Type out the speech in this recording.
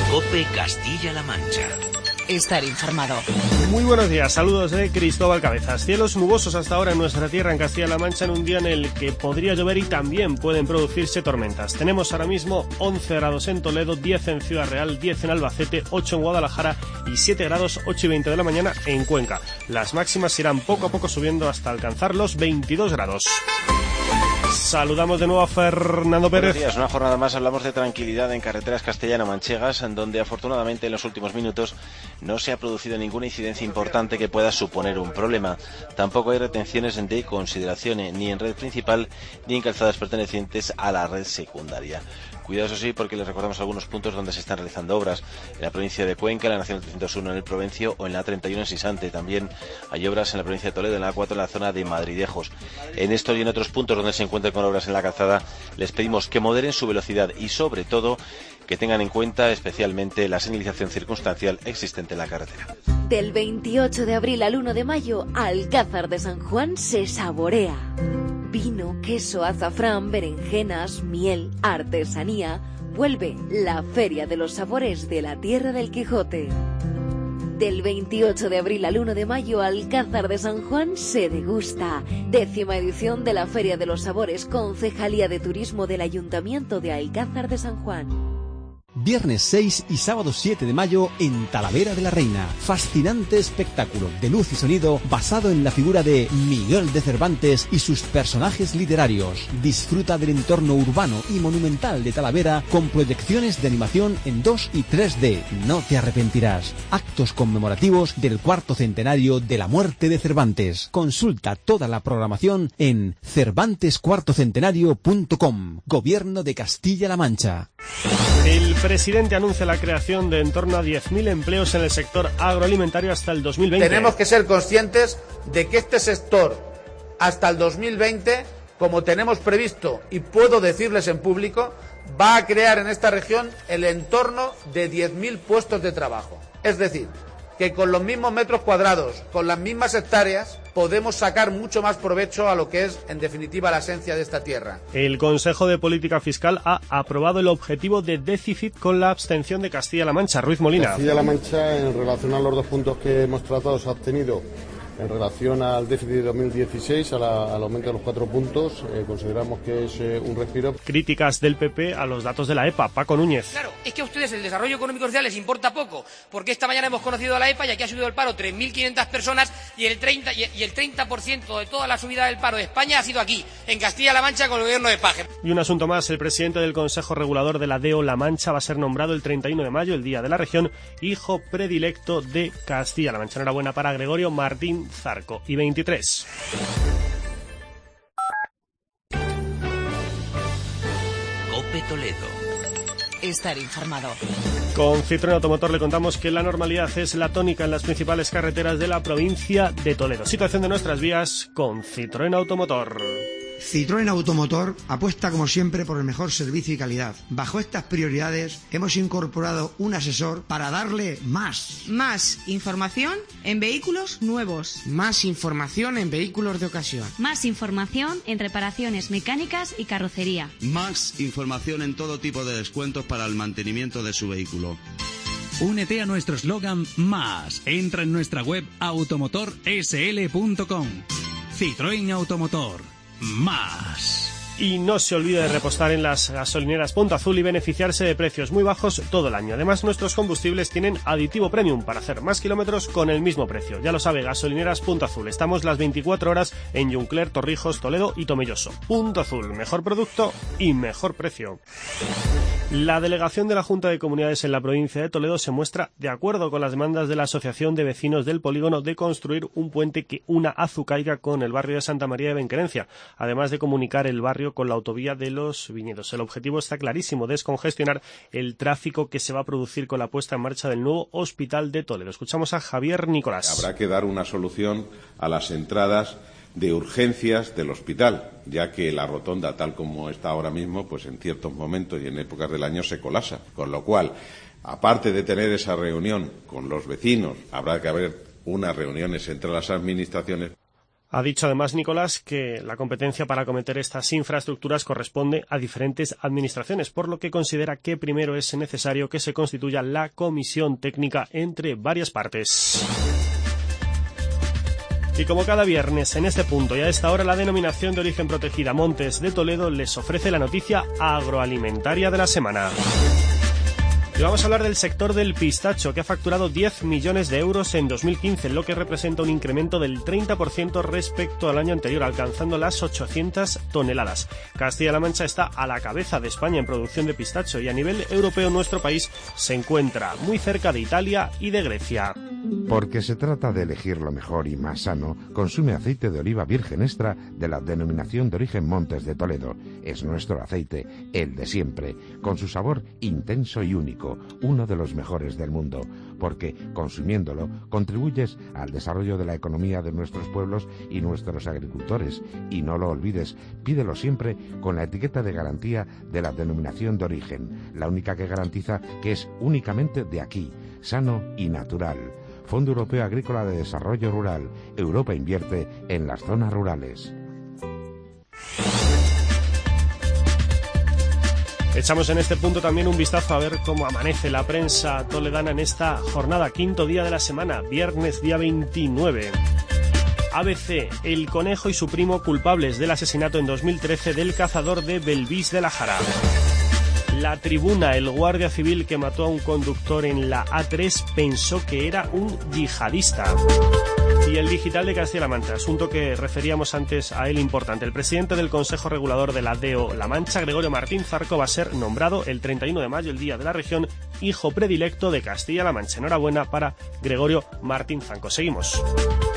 COPE Castilla-La Mancha. Estar informado. Muy buenos días, saludos de Cristóbal Cabezas. Cielos nubosos hasta ahora en nuestra tierra, en Castilla-La Mancha, en un día en el que podría llover y también pueden producirse tormentas. Tenemos ahora mismo 11 grados en Toledo, 10 en Ciudad Real, 10 en Albacete, 8 en Guadalajara y 7 grados, 8 y 20 de la mañana en Cuenca. Las máximas irán poco a poco subiendo hasta alcanzar los 22 grados. Saludamos de nuevo a Fernando Pérez. Buenos días, una jornada más hablamos de tranquilidad en carreteras castellano-manchegas, en donde afortunadamente en los últimos minutos no se ha producido ninguna incidencia importante que pueda suponer un problema. Tampoco hay retenciones de consideración ni en red principal ni en calzadas pertenecientes a la red secundaria. Cuidado, eso sí, porque les recordamos algunos puntos donde se están realizando obras. En la provincia de Cuenca, en la Nacional 301 en el Provencio o en la 31 en Sisante. También hay obras en la provincia de Toledo, en la A4 en la zona de Madridejos. En estos y en otros puntos donde se encuentren con obras en la calzada, les pedimos que moderen su velocidad y, sobre todo, que tengan en cuenta especialmente la señalización circunstancial existente en la carretera. Del 28 de abril al 1 de mayo, Alcázar de San Juan se saborea. Vino, queso, azafrán, berenjenas, miel, artesanía. Vuelve la Feria de los Sabores de la Tierra del Quijote. Del 28 de abril al 1 de mayo, Alcázar de San Juan se degusta. 10ª edición de la Feria de los Sabores, Concejalía de Turismo del Ayuntamiento de Alcázar de San Juan. Viernes 6 y sábado 7 de mayo en Talavera de la Reina. Fascinante espectáculo de luz y sonido basado en la figura de Miguel de Cervantes y sus personajes literarios. Disfruta del entorno urbano y monumental de Talavera con proyecciones de animación en 2 y 3D. No te arrepentirás. Actos conmemorativos del 4º centenario de la muerte de Cervantes. Consulta toda la programación en cervantescuartocentenario.com. Gobierno de Castilla-La Mancha. El presidente anuncia la creación de en torno a 10.000 empleos en el sector agroalimentario hasta el 2020. Tenemos que ser conscientes de que este sector, hasta el 2020, como tenemos previsto y puedo decirles en público, va a crear en esta región el entorno de 10.000 puestos de trabajo. Es decir, que con los mismos metros cuadrados, con las mismas hectáreas, podemos sacar mucho más provecho a lo que es, en definitiva, la esencia de esta tierra. El Consejo de Política Fiscal ha aprobado el objetivo de déficit con la abstención de Castilla-La Mancha. Ruiz Molina. Castilla-La Mancha, en relación a los dos puntos que hemos tratado, se ha abstenido. En relación al déficit de 2016, al aumento de los 4 puntos, consideramos que es un respiro. Críticas del PP a los datos de la EPA. Paco Núñez. Claro, es que a ustedes el desarrollo económico y social les importa poco, porque esta mañana hemos conocido a la EPA y aquí ha subido el paro 3.500 personas y el 30% de toda la subida del paro de España ha sido aquí, en Castilla-La Mancha, con el gobierno de Paje. Y un asunto más, el presidente del Consejo Regulador de la DEO La Mancha va a ser nombrado el 31 de mayo, el Día de la Región, hijo predilecto de Castilla-La Mancha. Enhorabuena para Gregorio Martín Zarco. Y 23. COPE Toledo. Estar informado. Con Citroën Automotor le contamos que la normalidad es la tónica en las principales carreteras de la provincia de Toledo. Situación de nuestras vías con Citroën Automotor. Citroën Automotor apuesta como siempre por el mejor servicio y calidad. Bajo estas prioridades hemos incorporado un asesor para darle más. Más información en vehículos nuevos. Más información en vehículos de ocasión. Más información en reparaciones mecánicas y carrocería. Más información en todo tipo de descuentos para el mantenimiento de su vehículo. Únete a nuestro eslogan Más. Entra en nuestra web automotorsl.com. Citroën Automotor. Más. Y no se olvide de repostar en las gasolineras Punto Azul y beneficiarse de precios muy bajos todo el año. Además, nuestros combustibles tienen aditivo premium para hacer más kilómetros con el mismo precio. Ya lo sabe, gasolineras Punto Azul. Estamos las 24 horas en Juncler, Torrijos, Toledo y Tomelloso. Punto Azul, mejor producto y mejor precio. La delegación de la Junta de Comunidades en la provincia de Toledo se muestra de acuerdo con las demandas de la Asociación de Vecinos del Polígono de construir un puente que una Azucaiga con el barrio de Santa María de Benquerencia, además de comunicar el barrio con la autovía de los Viñedos. El objetivo está clarísimo, descongestionar el tráfico que se va a producir con la puesta en marcha del nuevo Hospital de Toledo. Escuchamos a Javier Nicolás. Habrá que dar una solución a las entradas de urgencias del hospital, ya que la rotonda, tal como está ahora mismo, pues en ciertos momentos y en épocas del año se colapsa. Con lo cual, aparte de tener esa reunión con los vecinos, habrá que haber unas reuniones entre las administraciones. Ha dicho además Nicolás que la competencia para acometer estas infraestructuras corresponde a diferentes administraciones, por lo que considera que primero es necesario que se constituya la comisión técnica entre varias partes. Y como cada viernes en este punto y a esta hora, la denominación de origen protegida Montes de Toledo les ofrece la noticia agroalimentaria de la semana. Y vamos a hablar del sector del pistacho, que ha facturado 10 millones de euros en 2015, lo que representa un incremento del 30% respecto al año anterior, alcanzando las 800 toneladas. Castilla-La Mancha está a la cabeza de España en producción de pistacho y a nivel europeo nuestro país se encuentra muy cerca de Italia y de Grecia. Porque se trata de elegir lo mejor y más sano, consume aceite de oliva virgen extra de la denominación de origen Montes de Toledo. Es nuestro aceite, el de siempre, con su sabor intenso y único, uno de los mejores del mundo, porque consumiéndolo contribuyes al desarrollo de la economía de nuestros pueblos y nuestros agricultores. Y no lo olvides, pídelo siempre con la etiqueta de garantía de la denominación de origen, la única que garantiza que es únicamente de aquí, sano y natural. Fondo Europeo Agrícola de Desarrollo Rural. Europa invierte en las zonas rurales. Echamos en este punto también un vistazo a ver cómo amanece la prensa toledana en esta jornada, quinto día de la semana, viernes día 29. ABC, el conejo y su primo culpables del asesinato en 2013 del cazador de Belvís de la Jara. La Tribuna, el guardia civil que mató a un conductor en la A3 pensó que era un yihadista. Y el Digital de Castilla-La Mancha, asunto que referíamos antes a él importante. El presidente del Consejo Regulador de la DO La Mancha, Gregorio Martín Zarco, va a ser nombrado el 31 de mayo, el día de la región, hijo predilecto de Castilla-La Mancha. Enhorabuena para Gregorio Martín Zarco. Seguimos.